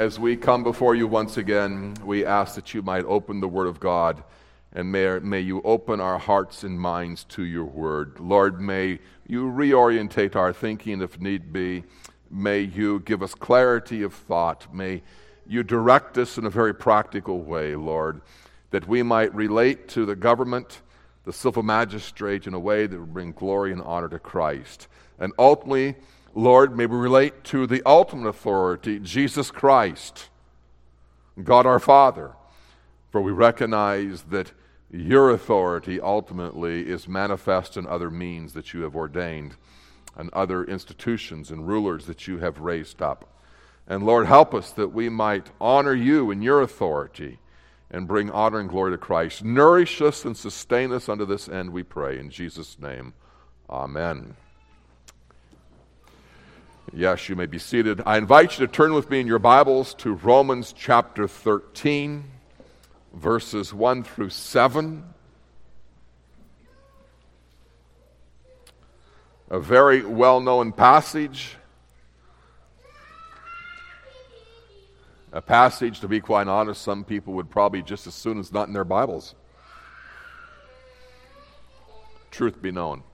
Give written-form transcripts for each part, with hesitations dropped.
As we come before you once again, we ask that you might open the Word of God, and may you open our hearts and minds to your Word. Lord, may you reorientate our thinking if need be. May you give us clarity of thought. May you direct us in a very practical way, Lord, that we might relate to the government, the civil magistrate, in a way that will bring glory and honor to Christ. And ultimately, Lord, may we relate to the ultimate authority, Jesus Christ, God our Father, for we recognize that your authority ultimately is manifest in other means that you have ordained and other institutions and rulers that you have raised up. And Lord, help us that we might honor you in your authority and bring honor and glory to Christ. Nourish us and sustain us unto this end, we pray. In Jesus' name, amen. Yes, you may be seated. I invite you to turn with me in your Bibles to Romans chapter 13, verses 1 through 7. A very well-known passage. A passage, to be quite honest, some people would probably just as soon as not in their Bibles. Truth be known.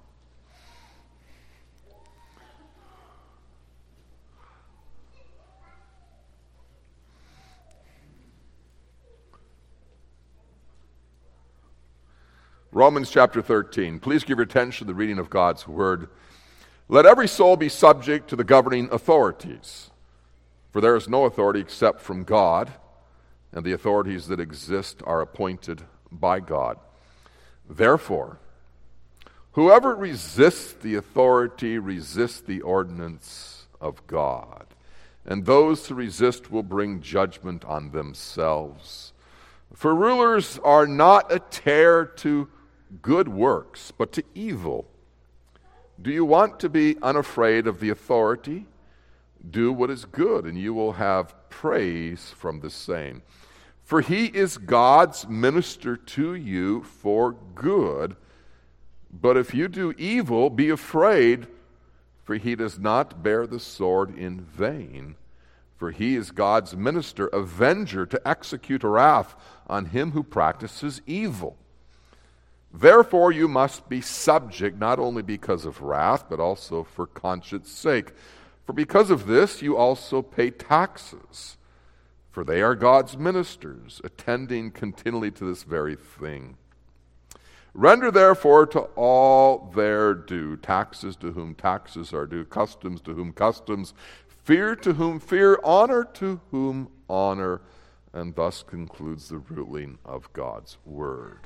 Romans chapter 13. Please give your attention to the reading of God's Word. Let every soul be subject to the governing authorities, for there is no authority except from God, and the authorities that exist are appointed by God. Therefore, whoever resists the authority resists the ordinance of God, and those who resist will bring judgment on themselves. For rulers are not a terror to good works, but to evil. Do you want to be unafraid of the authority? Do what is good, and you will have praise from the same. For he is God's minister to you for good. But if you do evil, be afraid, for he does not bear the sword in vain. For he is God's minister, avenger to execute wrath on him who practices evil. Therefore you must be subject, not only because of wrath, but also for conscience sake. For because of this you also pay taxes, for they are God's ministers, attending continually to this very thing. Render therefore to all their due, taxes to whom taxes are due, customs to whom customs, fear to whom fear, honor to whom honor. And thus concludes the ruling of God's Word.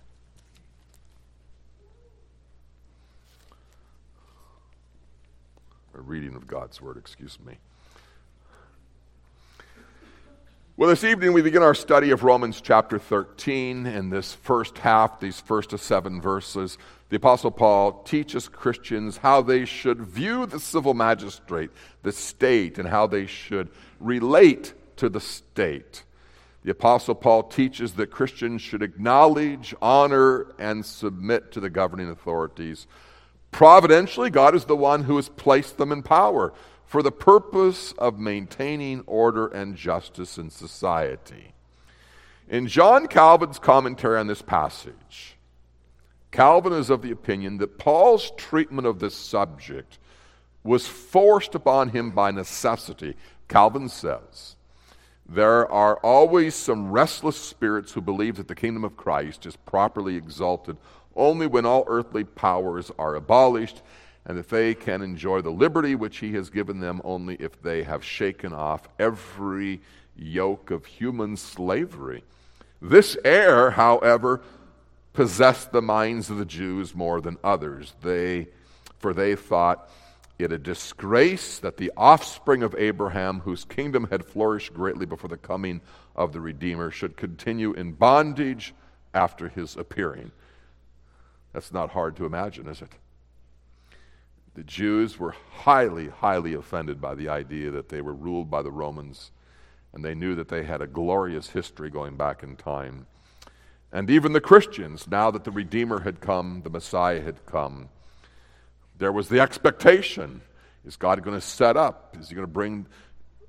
A reading of God's Word, excuse me. Well, this evening we begin our study of Romans chapter 13. In this first half, these first 7 verses, the Apostle Paul teaches Christians how they should view the civil magistrate, the state, and how they should relate to the state. The Apostle Paul teaches that Christians should acknowledge, honor, and submit to the governing authorities. Providentially, God is the one who has placed them in power for the purpose of maintaining order and justice in society. In John Calvin's commentary on this passage, Calvin is of the opinion that Paul's treatment of this subject was forced upon him by necessity. Calvin says, there are always some restless spirits who believe that the kingdom of Christ is properly exalted only when all earthly powers are abolished, and that they can enjoy the liberty which he has given them only if they have shaken off every yoke of human slavery. This error, however, possessed the minds of the Jews more than others. For they thought it a disgrace that the offspring of Abraham, whose kingdom had flourished greatly before the coming of the Redeemer, should continue in bondage after his appearing. That's not hard to imagine, is it? The Jews were highly, highly offended by the idea that they were ruled by the Romans, and they knew that they had a glorious history going back in time. And even the Christians, now that the Redeemer had come, the Messiah had come, there was the expectation, is God going to set up? Is he going to bring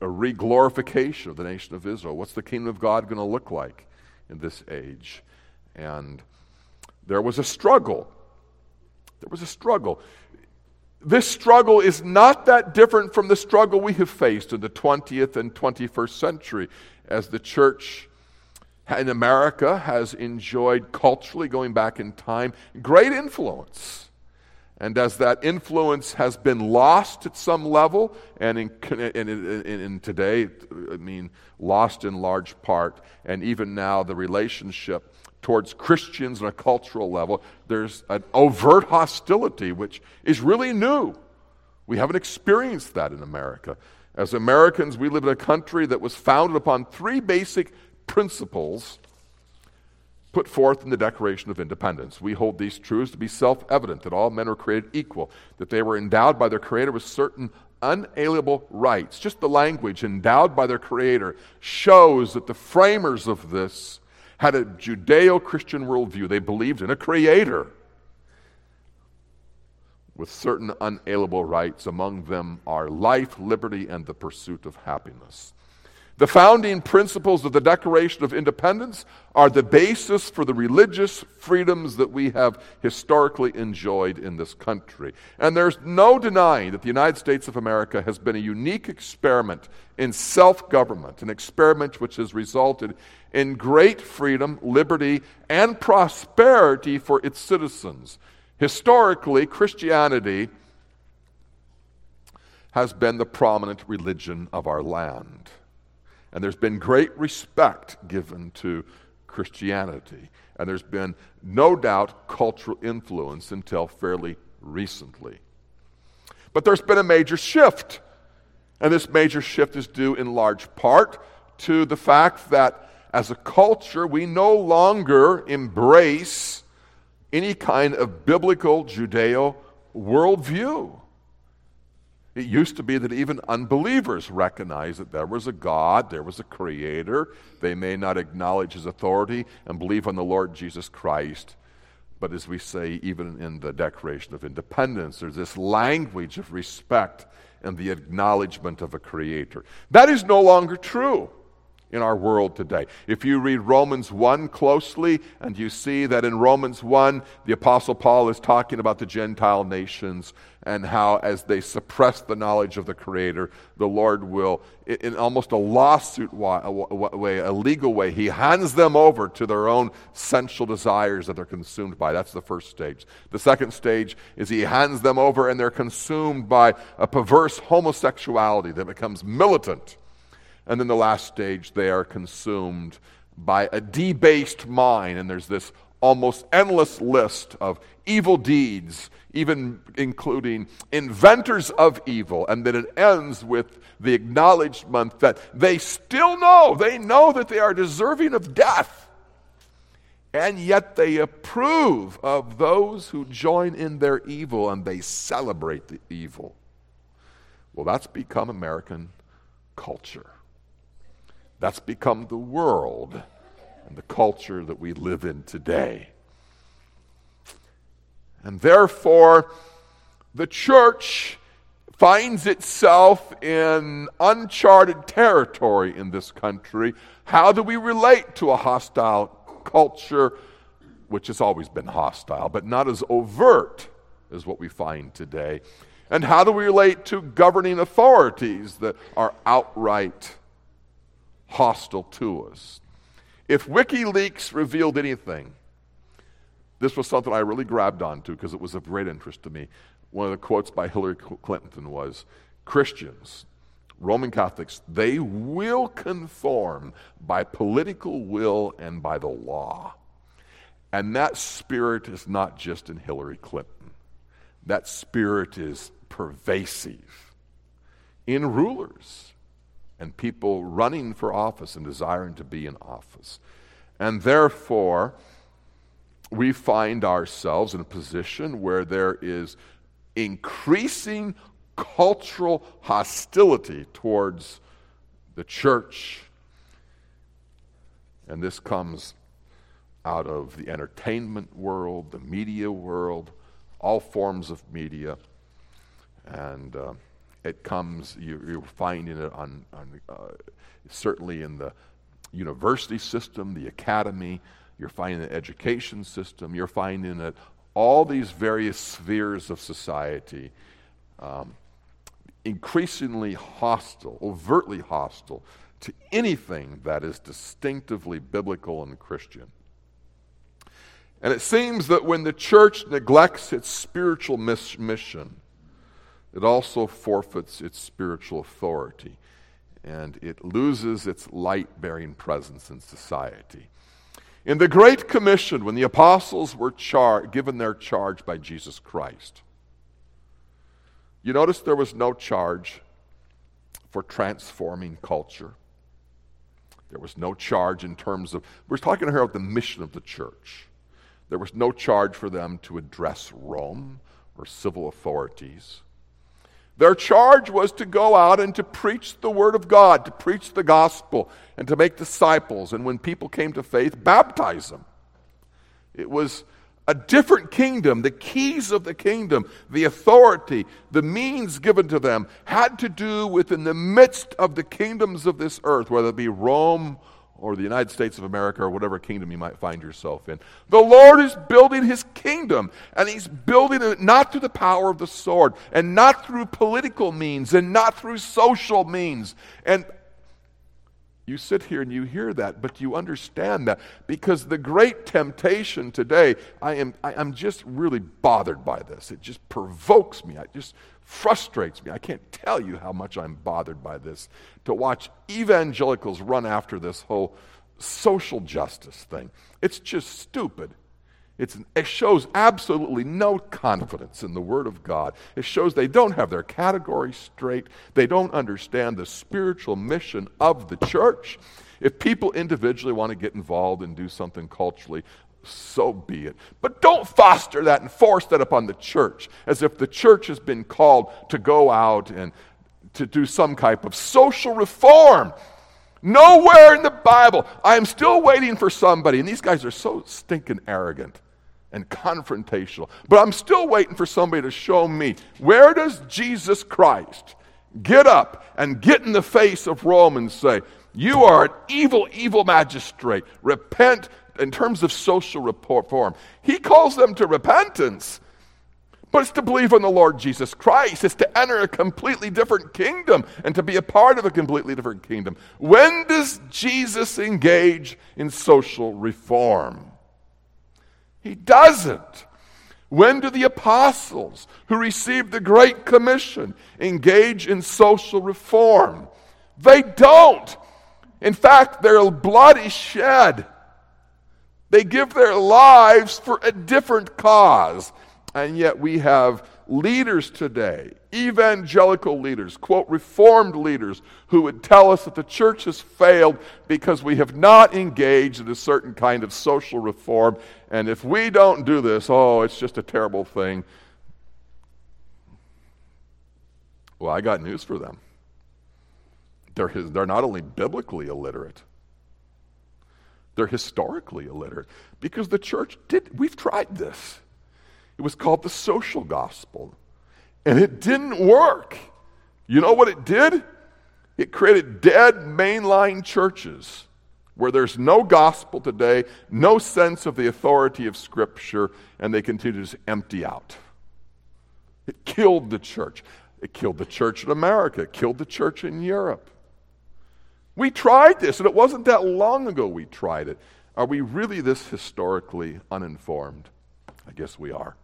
a re-glorification of the nation of Israel. What's the kingdom of God going to look like in this age? And there was a struggle. There was a struggle. This struggle is not that different from the struggle we have faced in the 20th and 21st century, as the church in America has enjoyed culturally, going back in time, great influence. And as that influence has been lost at some level, and in today, I mean, lost in large part, and even now the relationship towards Christians on a cultural level, there's an overt hostility which is really new. We haven't experienced that in America. As Americans, we live in a country that was founded upon three basic principles put forth in the Declaration of Independence. We hold these truths to be self-evident, that all men are created equal, that they were endowed by their Creator with certain unalienable rights. Just the language, endowed by their Creator, shows that the framers of this had a Judeo-Christian worldview. They believed in a Creator with certain unalienable rights. Among them are life, liberty, and the pursuit of happiness. The founding principles of the Declaration of Independence are the basis for the religious freedoms that we have historically enjoyed in this country. And there's no denying that the United States of America has been a unique experiment in self-government, an experiment which has resulted in great freedom, liberty, and prosperity for its citizens. Historically, Christianity has been the prominent religion of our land. And there's been great respect given to Christianity. And there's been, no doubt, cultural influence until fairly recently. But there's been a major shift. And this major shift is due in large part to the fact that as a culture, we no longer embrace any kind of biblical Judeo worldview. It used to be that even unbelievers recognized that there was a God, there was a Creator. They may not acknowledge His authority and believe on the Lord Jesus Christ. But as we say, even in the Declaration of Independence, there's this language of respect and the acknowledgement of a Creator. That is no longer true in our world today. If you read Romans 1 closely, and you see that in Romans 1, the Apostle Paul is talking about the Gentile nations and how as they suppress the knowledge of the Creator, the Lord will, in almost a lawsuit way, a legal way, He hands them over to their own sensual desires that they're consumed by. That's the first stage. The second stage is He hands them over and they're consumed by a perverse homosexuality that becomes militant. And then the last stage, they are consumed by a debased mind, and there's this almost endless list of evil deeds, even including inventors of evil. And then it ends with the acknowledgement that they know that they are deserving of death, and yet they approve of those who join in their evil, and they celebrate the evil. Well, that's become American culture. That's become the world and the culture that we live in today. And therefore, the church finds itself in uncharted territory in this country. How do we relate to a hostile culture, which has always been hostile, but not as overt as what we find today? And how do we relate to governing authorities that are outright hostile to us? If WikiLeaks revealed anything, this was something I really grabbed onto because it was of great interest to me. One of the quotes by Hillary Clinton was, Christians, Roman Catholics, they will conform by political will and by the law. And that spirit is not just in Hillary Clinton. That spirit is pervasive in rulers and people running for office and desiring to be in office. And therefore, we find ourselves in a position where there is increasing cultural hostility towards the church. And this comes out of the entertainment world, the media world, all forms of media. And It comes, you're finding it on certainly in the university system, the academy. You're finding the education system. You're finding that all these various spheres of society increasingly hostile, overtly hostile to anything that is distinctively biblical and Christian. And it seems that when the church neglects its spiritual mission, it also forfeits its spiritual authority, and it loses its light-bearing presence in society. In the Great Commission, when the apostles were given their charge by Jesus Christ, you notice there was no charge for transforming culture. There was no charge in terms of, we're talking here about the mission of the church. There was no charge for them to address Rome or civil authorities. Their charge was to go out and to preach the Word of God, to preach the gospel, and to make disciples, and when people came to faith, baptize them. It was a different kingdom. The keys of the kingdom, the authority, the means given to them had to do with in the midst of the kingdoms of this earth, whether it be Rome or the United States of America or whatever kingdom you might find yourself in. The Lord is building His kingdom, and He's building it not through the power of the sword, and not through political means, and not through social means. And you sit here and you hear that, but you understand that, because the great temptation today, I'm just really bothered by this. It just provokes me. It just frustrates me. I can't tell you how much I'm bothered by this, to watch evangelicals run after this whole social justice thing. It's just stupid. It shows absolutely no confidence in the Word of God. It shows they don't have their categories straight. They don't understand the spiritual mission of the church. If people individually want to get involved and do something culturally, so be it. But don't foster that and force that upon the church, as if the church has been called to go out and to do some type of social reform. Nowhere in the Bible. I am still waiting for somebody, and these guys are so stinking arrogant and confrontational, but I'm still waiting for somebody to show me, where does Jesus Christ get up and get in the face of Rome and say, you are an evil, evil magistrate. Repent in terms of social reform. He calls them to repentance, but it's to believe in the Lord Jesus Christ. It's to enter a completely different kingdom and to be a part of a completely different kingdom. When does Jesus engage in social reform? He doesn't. When do the apostles who received the Great Commission engage in social reform? They don't. In fact, their blood is shed. They give their lives for a different cause. And yet we have leaders today, evangelical leaders, quote, reformed leaders, who would tell us that the church has failed because we have not engaged in a certain kind of social reform. And if we don't do this, it's just a terrible thing. Well, I got news for them. They're not only biblically illiterate, they're historically illiterate, because the church we've tried this. It was called the social gospel, and it didn't work. You know what it did? It created dead mainline churches where there's no gospel today, no sense of the authority of Scripture, and they continue to just empty out. It killed the church. It killed the church in America. It killed the church in Europe. We tried this, and it wasn't that long ago we tried it. Are we really this historically uninformed? I guess we are.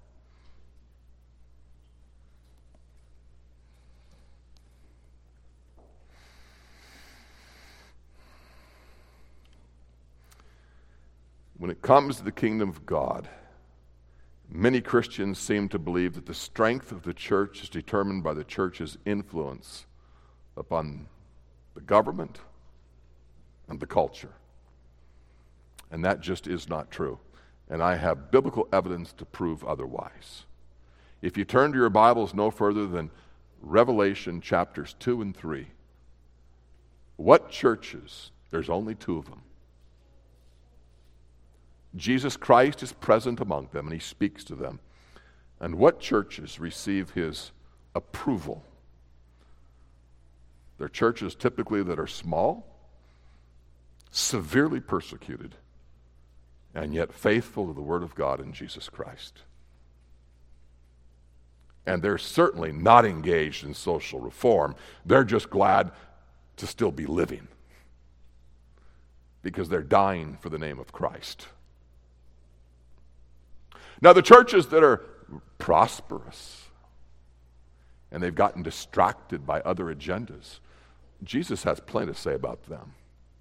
When it comes to the kingdom of God, many Christians seem to believe that the strength of the church is determined by the church's influence upon the government and the culture. And that just is not true. And I have biblical evidence to prove otherwise. If you turn to your Bibles no further than Revelation chapters 2 and 3, what churches? There's only 2 of them. Jesus Christ is present among them, and He speaks to them. And what churches receive His approval? They're churches typically that are small, severely persecuted, and yet faithful to the Word of God in Jesus Christ. And they're certainly not engaged in social reform. They're just glad to still be living because they're dying for the name of Christ. Now, the churches that are prosperous and they've gotten distracted by other agendas, Jesus has plenty to say about them.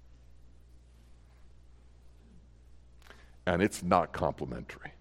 And it's not complimentary.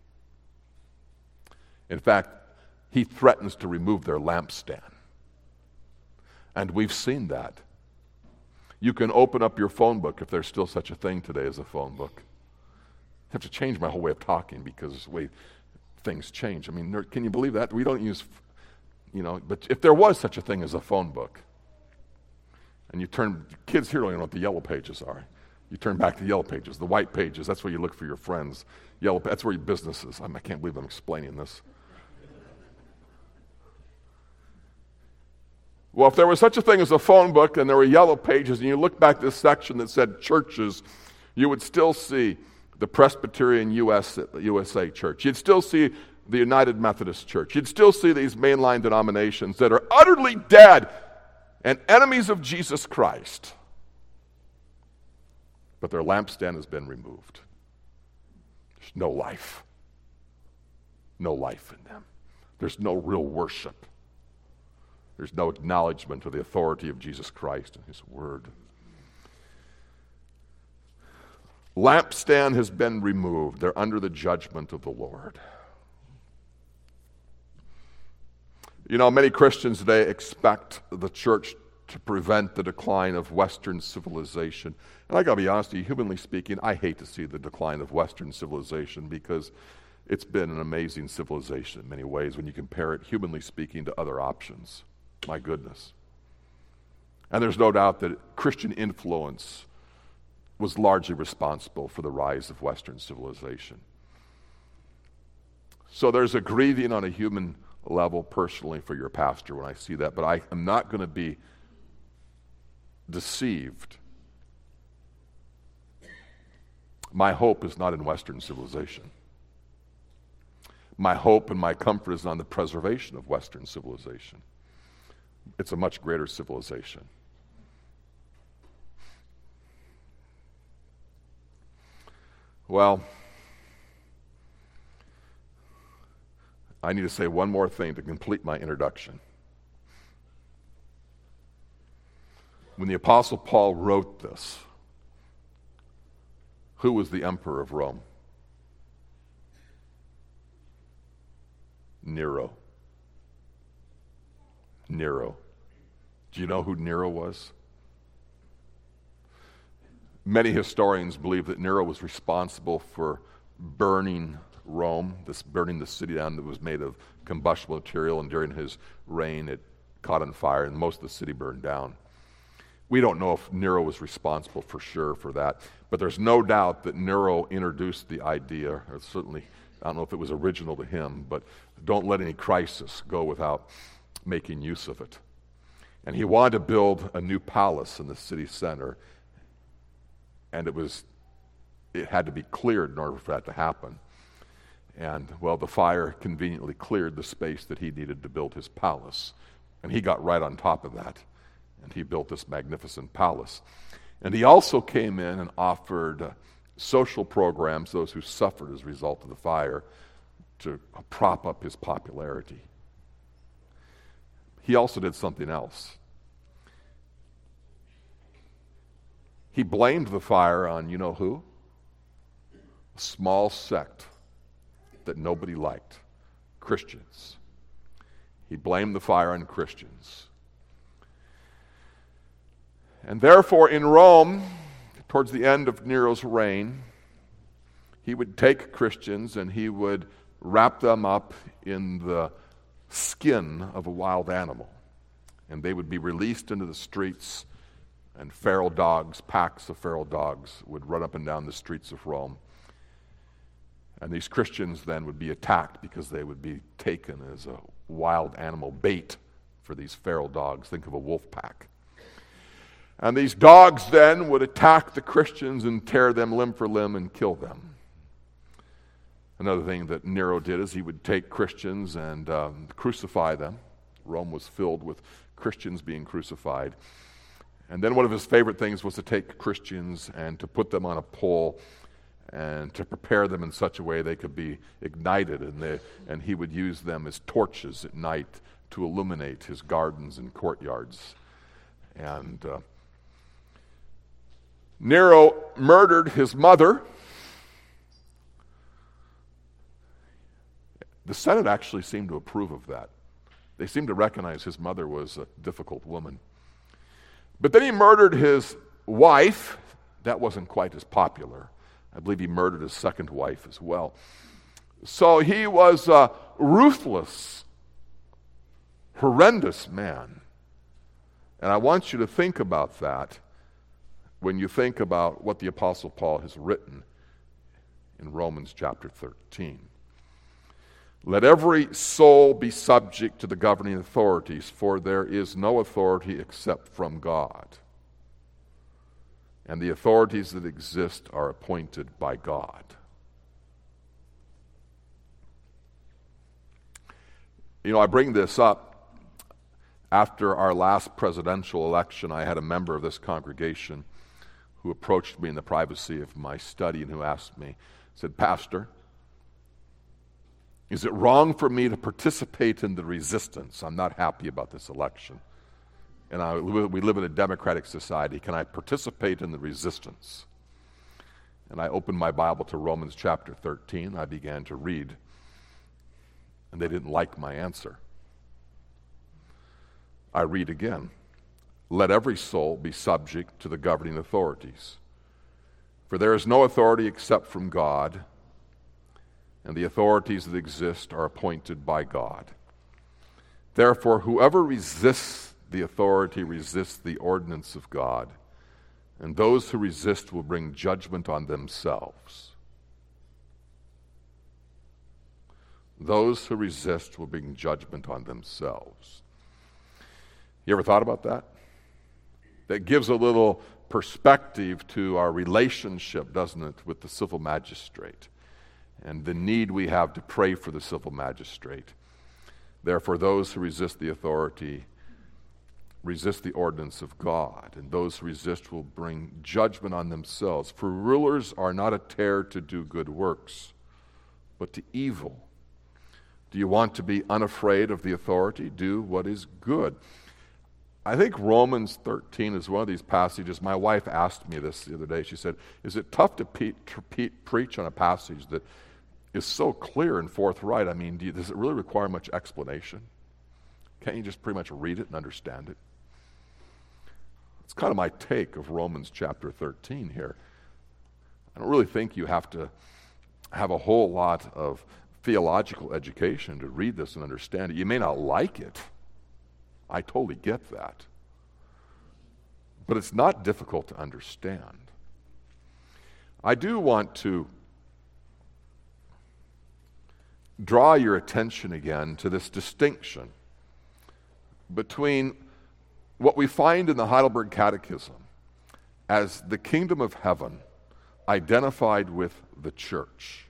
In fact, he threatens to remove their lampstand. And we've seen that. You can open up your phone book, if there's still such a thing today as a phone book. I have to change my whole way of talking because the way things change. I mean, can you believe that? We don't use, but if there was such a thing as a phone book, and you turn, kids here don't even know what the yellow pages are. You turn back to yellow pages, the white pages, that's where you look for your friends. That's where your business is. I can't believe I'm explaining this. Well, if there was such a thing as a phone book and there were yellow pages and you look back this section that said churches, you would still see the Presbyterian USA Church. You'd still see the United Methodist Church. You'd still see these mainline denominations that are utterly dead and enemies of Jesus Christ. But their lampstand has been removed. There's no life. No life in them. There's no real worship. There's no acknowledgement of the authority of Jesus Christ and His Word. Lampstand has been removed. They're under the judgment of the Lord. Many Christians today expect the church to prevent the decline of Western civilization. And I got to be honest with you, humanly speaking, I hate to see the decline of Western civilization because it's been an amazing civilization in many ways when you compare it, humanly speaking, to other options. My goodness. And there's no doubt that Christian influence was largely responsible for the rise of Western civilization. So there's a grieving on a human level personally for your pastor when I see that, but I am not going to be deceived. My hope is not in Western civilization. My hope and my comfort is on the preservation of Western civilization. It's a much greater civilization. Well, I need to say one more thing to complete my introduction. When the Apostle Paul wrote this, who was the emperor of Rome? Nero. Nero. Do you know who Nero was? Many historians believe that Nero was responsible for burning Rome, burning the city down that was made of combustible material, and during his reign it caught on fire and most of the city burned down. We don't know if Nero was responsible for sure for that, but there's no doubt that Nero introduced the idea, or certainly, I don't know if it was original to him, but don't let any crisis go without making use of it. And he wanted to build a new palace in the city center, and it had to be cleared in order for that to happen. And, the fire conveniently cleared the space that he needed to build his palace. And he got right on top of that, and he built this magnificent palace. And he also came in and offered social programs, those who suffered as a result of the fire, to prop up his popularity. He also did something else. He blamed the fire on, you know who? A small sect that nobody liked, Christians. He blamed the fire on Christians. And therefore in Rome, towards the end of Nero's reign, he would take Christians and he would wrap them up in the skin of a wild animal. And they would be released into the streets, and feral dogs, packs of feral dogs, would run up and down the streets of Rome. And these Christians then would be attacked because they would be taken as a wild animal bait for these feral dogs. Think of a wolf pack. And these dogs then would attack the Christians and tear them limb for limb and kill them. Another thing that Nero did is he would take Christians and crucify them. Rome was filled with Christians being crucified. And then one of his favorite things was to take Christians and to put them on a pole and to prepare them in such a way they could be ignited. And he would use them as torches at night to illuminate his gardens and courtyards. And Nero murdered his mother. The Senate actually seemed to approve of that. They seemed to recognize his mother was a difficult woman. But then he murdered his wife. That wasn't quite as popular. I believe he murdered his second wife as well. So he was a ruthless, horrendous man. And I want you to think about that when you think about what the Apostle Paul has written in Romans chapter 13. Let every soul be subject to the governing authorities, for there is no authority except from God. And the authorities that exist are appointed by God. You know, I bring this up. After our last presidential election, I had a member of this congregation who approached me in the privacy of my study and who asked me, said, "Pastor, is it wrong for me to participate in the resistance? I'm not happy about this election. And we live in a democratic society. Can I participate in the resistance?" And I opened my Bible to Romans chapter 13. I began to read, and they didn't like my answer. I read again. Let every soul be subject to the governing authorities. For there is no authority except from God, and the authorities that exist are appointed by God. Therefore, whoever resists the authority resists the ordinance of God, and those who resist will bring judgment on themselves. Those who resist will bring judgment on themselves. You ever thought about that? That gives a little perspective to our relationship, doesn't it, with the civil magistrate and the need we have to pray for the civil magistrate. Therefore, those who resist the authority resist the ordinance of God, and those who resist will bring judgment on themselves. For rulers are not a terror to do good works, but to evil. Do you want to be unafraid of the authority? Do what is good. I think Romans 13 is one of these passages. My wife asked me this the other day. She said, is it tough to preach on a passage that is so clear and forthright? I mean, does it really require much explanation? Can't you just pretty much read it and understand it? It's kind of my take of Romans chapter 13 here. I don't really think you have to have a whole lot of theological education to read this and understand it. You may not like it. I totally get that. But it's not difficult to understand. I do want to draw your attention again to this distinction between what we find in the Heidelberg Catechism as the kingdom of heaven identified with the church.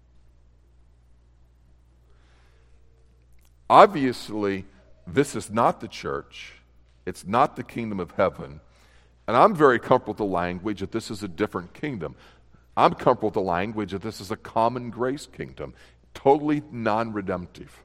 Obviously, this is not the church. It's not the kingdom of heaven. And I'm very comfortable with the language that this is a different kingdom. I'm comfortable with the language that this is a common grace kingdom, totally non-redemptive.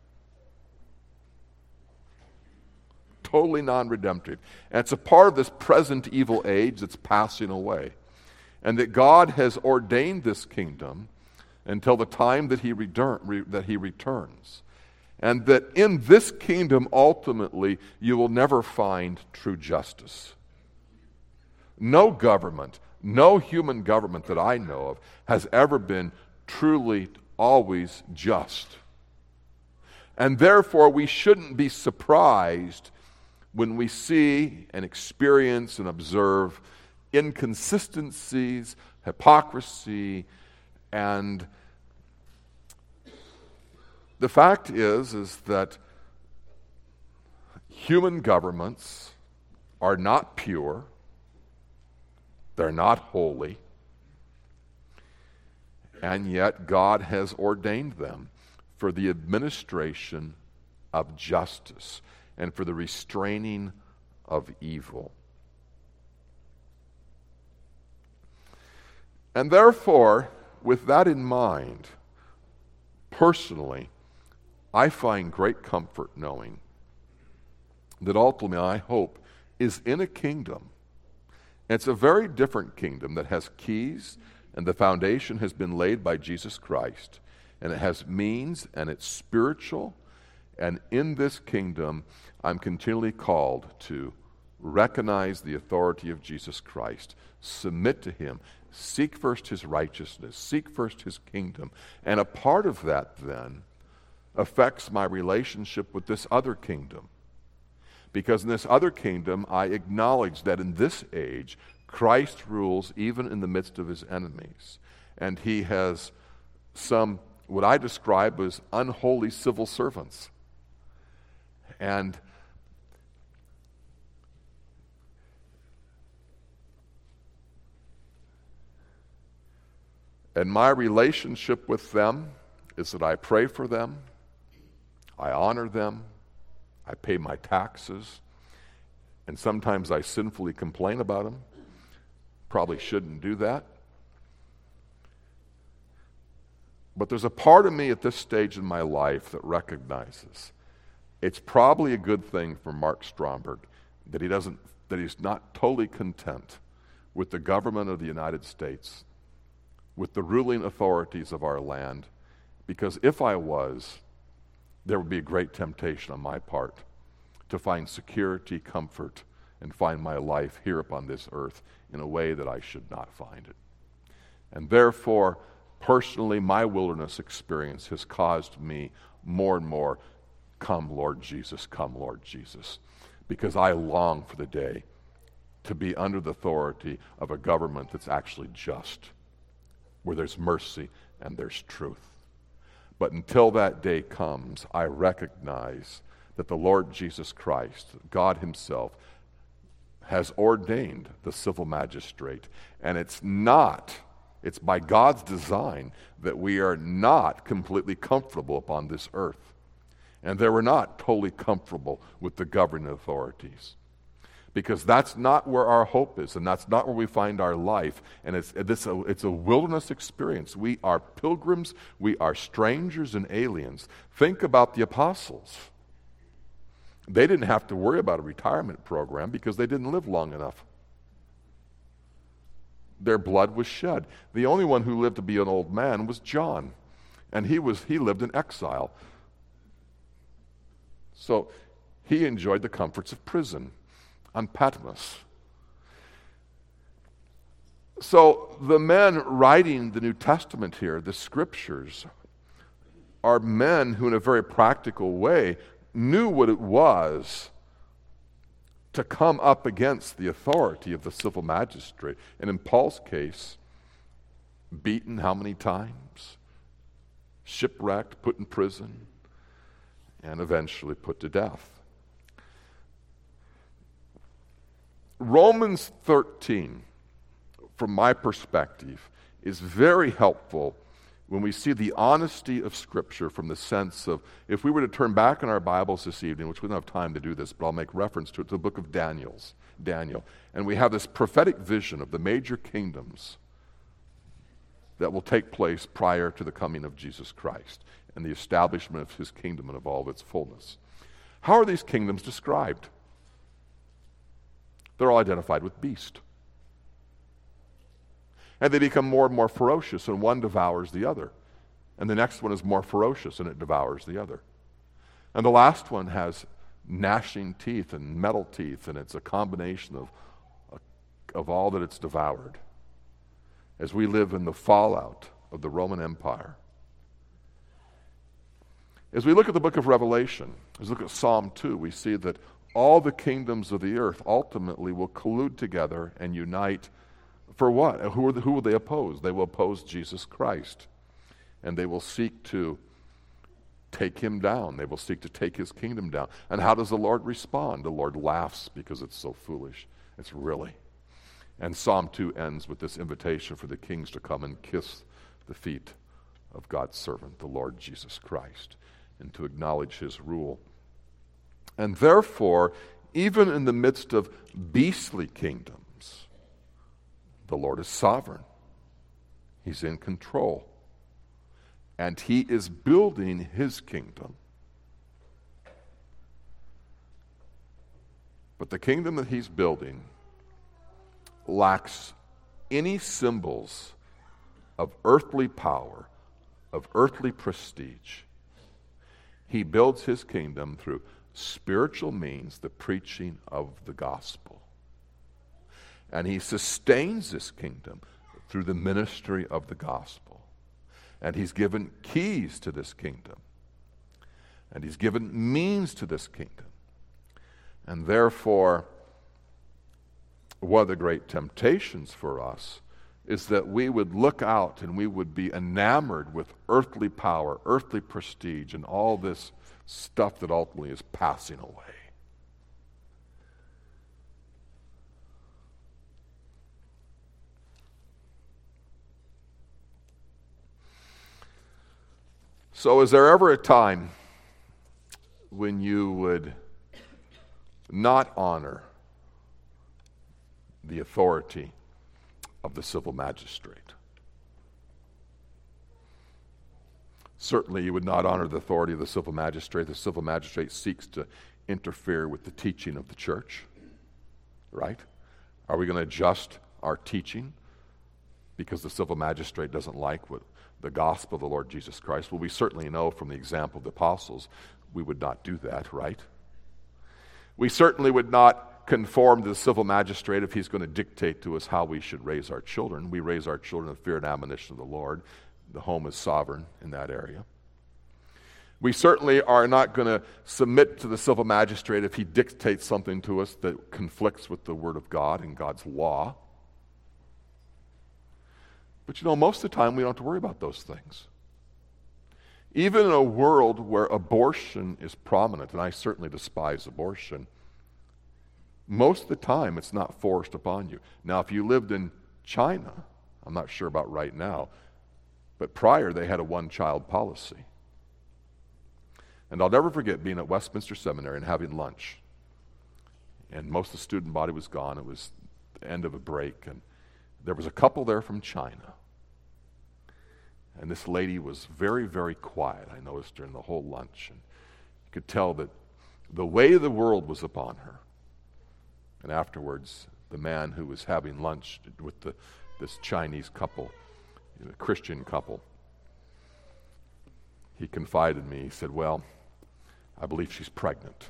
Totally non-redemptive. And it's a part of this present evil age that's passing away. And that God has ordained this kingdom until the time that He returns. And that in this kingdom, ultimately, you will never find true justice. No government, no human government that I know of has ever been truly, always just. And therefore, we shouldn't be surprised when we see and experience and observe inconsistencies, hypocrisy, and the fact is that human governments are not pure, They're not holy. And yet God has ordained them for the administration of justice and for the restraining of evil. And therefore, with that in mind, personally, I find great comfort knowing that ultimately my hope is in a kingdom. It's a very different kingdom that has keys, and the foundation has been laid by Jesus Christ. And it has means, and it's spiritual. And in this kingdom, I'm continually called to recognize the authority of Jesus Christ, submit to him, seek first his righteousness, seek first his kingdom. And a part of that then affects my relationship with this other kingdom. Because in this other kingdom, I acknowledge that in this age, Christ rules even in the midst of his enemies. And he has some, what I describe as unholy civil servants. And my relationship with them is that I pray for them, I honor them, I pay my taxes, and sometimes I sinfully complain about them. Probably shouldn't do that. But there's a part of me at this stage in my life that recognizes it's probably a good thing for Mark Stromberg that he's not totally content with the government of the United States, with the ruling authorities of our land, because if I was, there would be a great temptation on my part to find security, comfort, and find my life here upon this earth in a way that I should not find it. And therefore, personally, my wilderness experience has caused me more and more, come Lord Jesus, because I long for the day to be under the authority of a government that's actually just, where there's mercy and there's truth. But until that day comes, I recognize that the Lord Jesus Christ, God himself, has ordained the civil magistrate. And it's by God's design that we are not completely comfortable upon this earth. And that we're not totally comfortable with the governing authorities. Because that's not where our hope is, and that's not where we find our life. And it's a wilderness experience. We are pilgrims, we are strangers and aliens. Think about the apostles. They didn't have to worry about a retirement program because they didn't live long enough. Their blood was shed. The only one who lived to be an old man was John, and he lived in exile. So he enjoyed the comforts of prison on Patmos. So the men writing the New Testament here, the scriptures, are men who in a very practical way knew what it was to come up against the authority of the civil magistrate. And in Paul's case, beaten how many times? Shipwrecked, put in prison, and eventually put to death. Romans 13, from my perspective, is very helpful when we see the honesty of Scripture from the sense of, if we were to turn back in our Bibles this evening, which we don't have time to do this, but I'll make reference to it, to the book of Daniel, and we have this prophetic vision of the major kingdoms that will take place prior to the coming of Jesus Christ and the establishment of his kingdom and of all of its fullness. How are these kingdoms described? They're all identified with beast. And they become more and more ferocious, and one devours the other. And the next one is more ferocious, and it devours the other. And the last one has gnashing teeth and metal teeth, and it's a combination of all that it's devoured. As we live in the fallout of the Roman Empire. As we look at the book of Revelation, as we look at Psalm 2, we see that all the kingdoms of the earth ultimately will collude together and unite for what? Who will they oppose? They will oppose Jesus Christ. And they will seek to take him down. They will seek to take his kingdom down. And how does the Lord respond? The Lord laughs because it's so foolish. It's really. And Psalm 2 ends with this invitation for the kings to come and kiss the feet of God's servant, the Lord Jesus Christ, and to acknowledge his rule. And therefore, even in the midst of beastly kingdoms, the Lord is sovereign. He's in control. And he is building his kingdom. But the kingdom that he's building lacks any symbols of earthly power, of earthly prestige. He builds his kingdom through spiritual means, the preaching of the gospel. And he sustains this kingdom through the ministry of the gospel. And he's given keys to this kingdom. And he's given means to this kingdom. And therefore, one of the great temptations for us is that we would look out and we would be enamored with earthly power, earthly prestige, and all this stuff that ultimately is passing away. So is there ever a time when you would not honor the authority of the civil magistrate? Certainly you would not honor the authority of the civil magistrate. The civil magistrate seeks to interfere with the teaching of the church, right? Are we going to adjust our teaching because the civil magistrate doesn't like what the gospel of the Lord Jesus Christ? Well, we certainly know from the example of the apostles we would not do that, right? We certainly would not conform to the civil magistrate if he's going to dictate to us how we should raise our children. We raise our children in fear and admonition of the Lord. The home is sovereign in that area. We certainly are not going to submit to the civil magistrate if he dictates something to us that conflicts with the Word of God and God's law. But you know, most of the time we don't have to worry about those things. Even in a world where abortion is prominent, and I certainly despise abortion, most of the time it's not forced upon you. Now, if you lived in China, I'm not sure about right now, but prior they had a one-child policy. And I'll never forget being at Westminster Seminary and having lunch. And most of the student body was gone. It was the end of a break, and there was a couple there from China. And this lady was very, very quiet, I noticed during the whole lunch. And you could tell that the weight of the world was upon her. And afterwards, the man who was having lunch with this Chinese couple, a Christian couple, he confided in me. He said, well, I believe she's pregnant.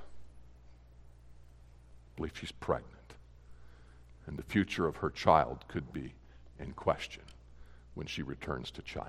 I believe she's pregnant. And the future of her child could be in question when she returns to China.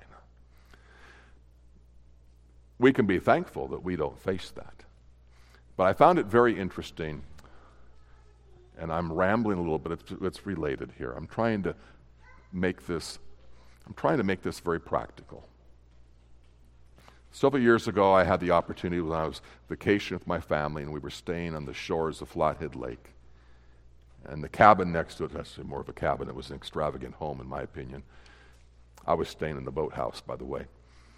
We can be thankful that we don't face that. But I found it very interesting, and I'm rambling a little bit, it's related here. I'm trying to make this very practical. Several years ago, I had the opportunity when I was vacationing with my family, and we were staying on the shores of Flathead Lake. And the cabin next to it, that's more of a cabin, it was an extravagant home in my opinion. I was staying in the boathouse, by the way.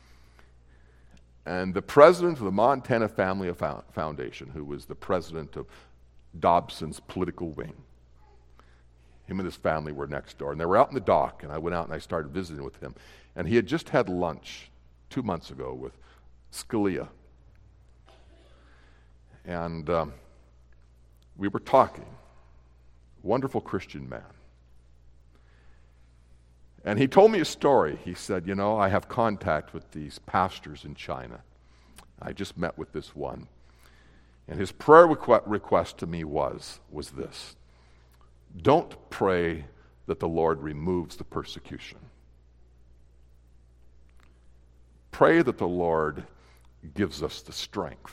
And the president of the Montana Family Foundation, who was the president of Dobson's political wing, him and his family were next door. And they were out in the dock, and I went out and I started visiting with him. And he had just had lunch 2 months ago with Scalia. And we were talking. Wonderful Christian man. And he told me a story. He said, you know, I have contact with these pastors in China. I just met with this one. And his prayer request to me was this. Don't pray that the Lord removes the persecution. Pray that the Lord gives us the strength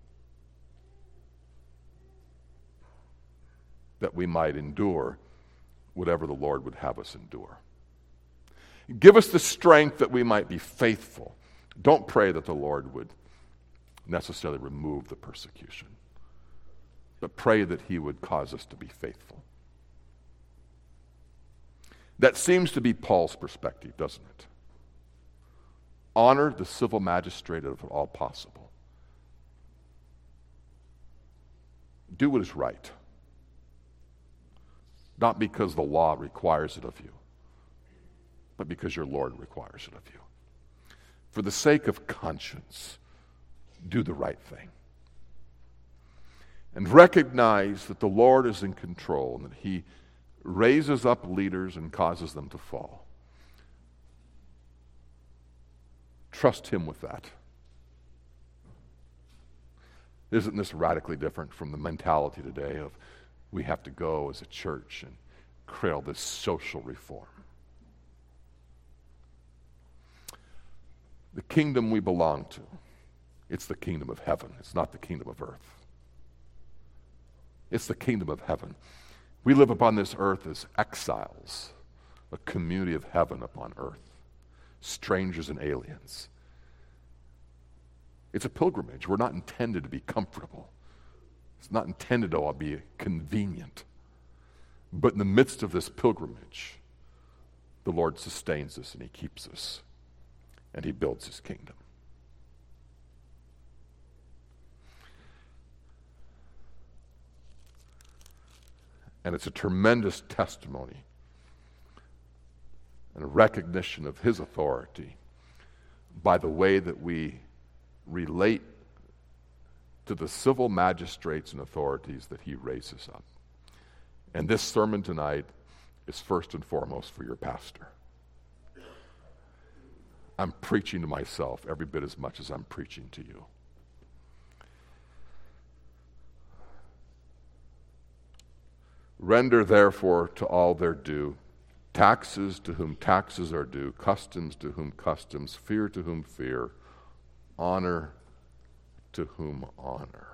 that we might endure whatever the Lord would have us endure. Give us the strength that we might be faithful. Don't pray that the Lord would necessarily remove the persecution, but pray that he would cause us to be faithful. That seems to be Paul's perspective, doesn't it? Honor the civil magistrate if at all possible. Do what is right. Not because the law requires it of you, but because your Lord requires it of you. For the sake of conscience, do the right thing. And recognize that the Lord is in control and that He raises up leaders and causes them to fall. Trust Him with that. Isn't this radically different from the mentality today of we have to go as a church and create all this social reform? The kingdom we belong to, it's the kingdom of heaven. It's not the kingdom of earth. It's the kingdom of heaven. We live upon this earth as exiles, a community of heaven upon earth, strangers and aliens. It's a pilgrimage. We're not intended to be comfortable. It's not intended to be convenient. But in the midst of this pilgrimage, the Lord sustains us and He keeps us. And He builds His kingdom. And it's a tremendous testimony and a recognition of His authority by the way that we relate to the civil magistrates and authorities that He raises up. And this sermon tonight is first and foremost for your pastor. I'm preaching to myself every bit as much as I'm preaching to you. Render therefore to all their due, taxes to whom taxes are due, customs to whom customs, fear to whom fear, honor to whom honor.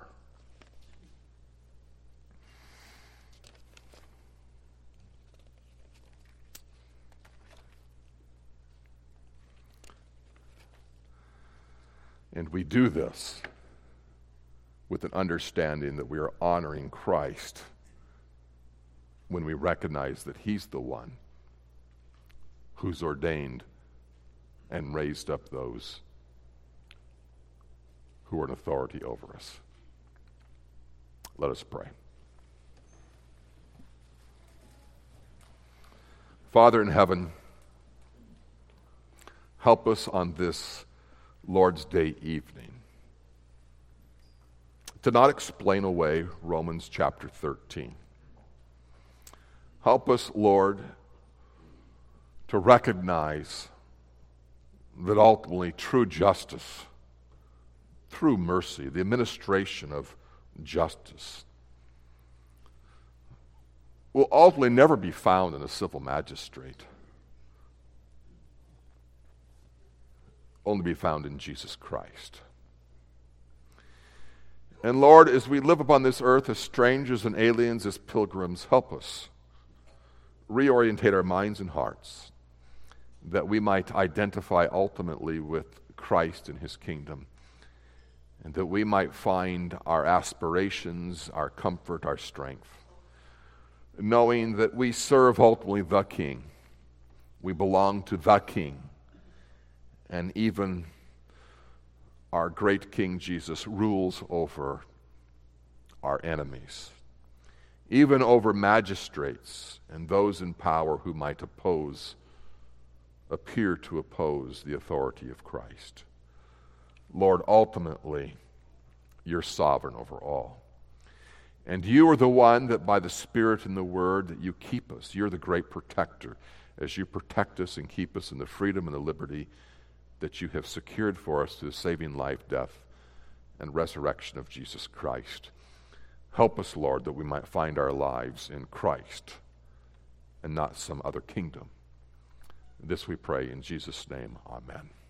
And we do this with an understanding that we are honoring Christ when we recognize that He's the one who's ordained and raised up those who are in authority over us. Let us pray. Father in heaven, help us on this Lord's Day evening to not explain away Romans chapter 13. Help us, Lord, to recognize that ultimately true justice, through mercy, the administration of justice, will ultimately never be found in a civil magistrate. Only be found in Jesus Christ. And Lord, as we live upon this earth as strangers and aliens, as pilgrims, help us reorientate our minds and hearts that we might identify ultimately with Christ and His kingdom, and that we might find our aspirations, our comfort, our strength, knowing that we serve ultimately the King. We belong to the King. And even our great King Jesus rules over our enemies, even over magistrates and those in power who might appear to oppose the authority of Christ. Lord, ultimately, You're sovereign over all. And You are the one that by the Spirit and the Word that You keep us. You're the great protector as You protect us and keep us in the freedom and the liberty that You have secured for us through the saving life, death, and resurrection of Jesus Christ. Help us, Lord, that we might find our lives in Christ and not some other kingdom. This we pray in Jesus' name. Amen.